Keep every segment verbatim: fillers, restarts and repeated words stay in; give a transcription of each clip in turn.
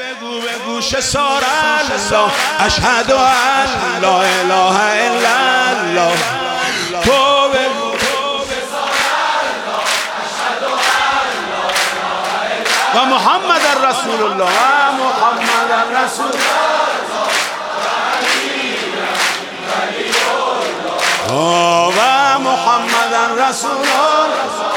بگو به گوش سار الله اشهد ان لا اله الا الله. تو بگو و محمد رسول الله و محمد رسول الله و محمد رسول الله.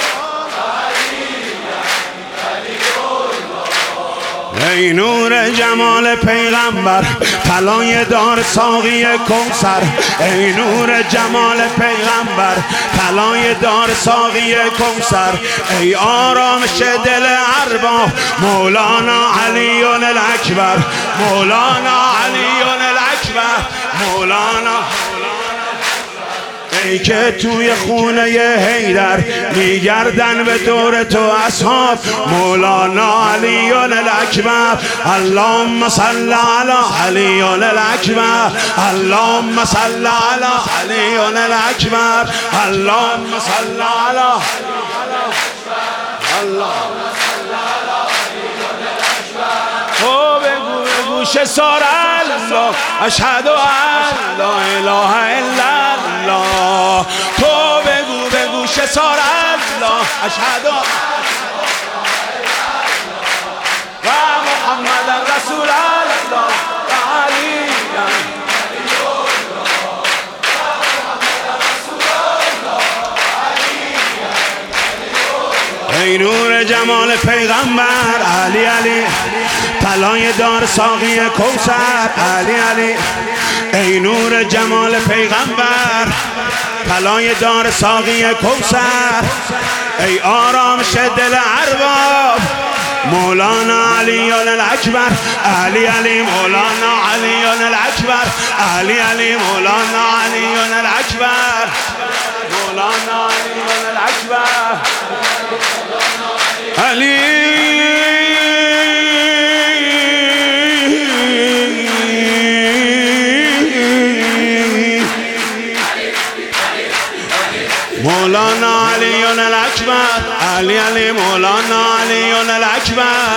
ای نور جمال پیغمبر طلای دار ساقی کوثر، ای نور جمال پیغمبر طلای دار ساقی کوثر، ای آرامش دل ارباب مولانا علی الاکبر، مولانا علی الاکبر، مولانا. ای که توی خونه حیدر میگردن به دور تو اصحاب مولانا علی الاکبر. اللهم صل علی علی الاکبر، اللهم صل علی علی الاکبر، اللهم صل علی اللهم صل علی او بگو به گوش سار الله اشهد ان لا اله الا الله. تو بگو به گوش سار الله اشهد و محمد رسول الله و علی ای نور جمال پیغمبر علی علی طلای دار ساقی کوثر علی علی. ای نور جمال پیغمبر طلای دار ساقی کوثر، ای آرامش دل ارباب مولانا علی الاکبر، علی علی مولانا علی الاکبر، علی علی مولانا علی الاکبر، مولانا علی الاکبر، علی مولانا علی الاکبر، علی علی مولانا علی الاکبر،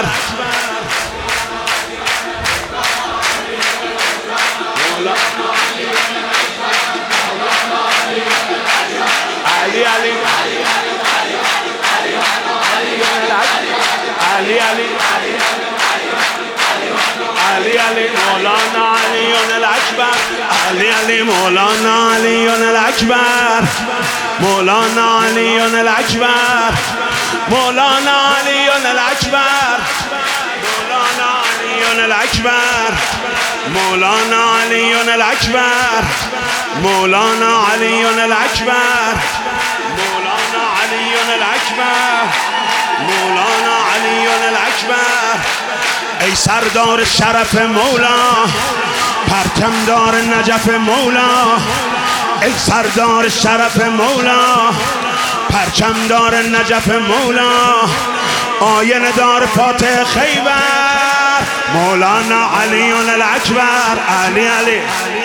علی علی علی علی علی علی مولانا علی الاکبر، علی علی مولانا علی الاکبر، مولانا علی الاکبر، مولانا علی الاکبر، مولانا علی الاکبر، مولانا علی الاکبر، مولانا علی الاکبر، مولانا علی الاکبر، مولانا علی الاکبر. ای سردار شرف مولا پرچمدار نجف مولا، ای سردار شرف مولا پرچمدار نجف مولا، آینه دار فاتح خیبر مولانا علی الاکبر، علی علی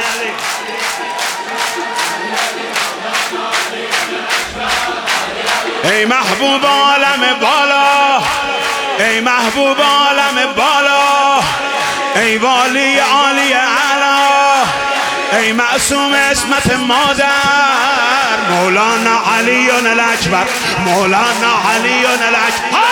ای محبوب عالم بالا، ای محبوب عالم بالا، ای والی عالی اعلا، ای معصوم عصمت مادر مولانا علی الاکبر، مولانا علی الاکبر.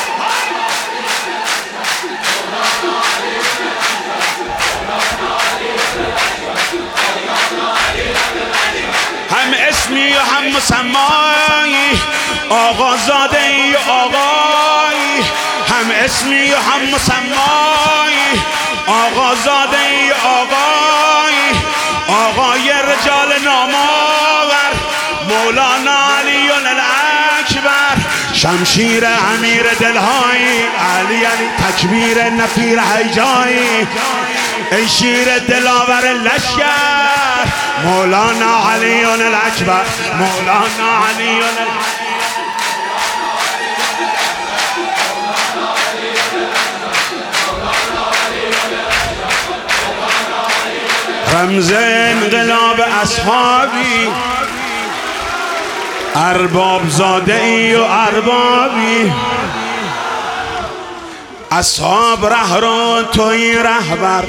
هم اسمی و هم مسمایی آقازاده ای آقایی، هم اسمی و هم مسمایی آقازاده ای آقایی، آقای رجال نامآور مولانا علی الاکبر، شمشیر امیر دلهایی علی علی تکبیر نفیر هیجایی، ای شیر دلاور لشکر مولانا علی الاکبر، مولانا علی الاکبر. رمز انقلاب اصحابی ارباب زاده ای و اربابی، اصحاب ره رو توی رهبر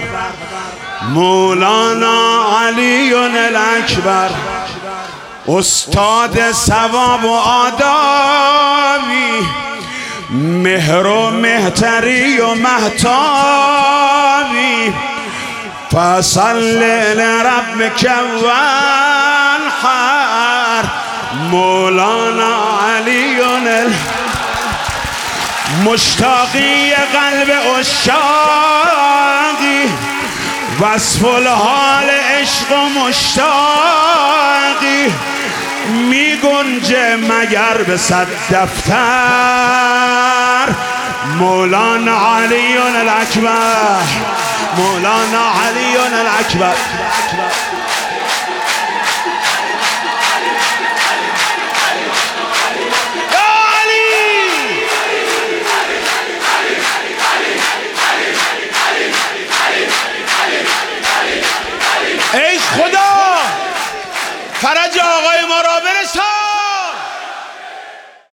مولانا علی الاکبر، استاد ثواب و آدابی، مهر و مهتری و مهتابی، فصل لربک وانحر مولانا علی مشتاقی قلب عشاقی، وصف الحال عشق و مشتاقی، می گنجه مگر به صد دفتر مولانا علی الاکبر، مولانا علی الاکبر. ای خدا فرج آقای ما رو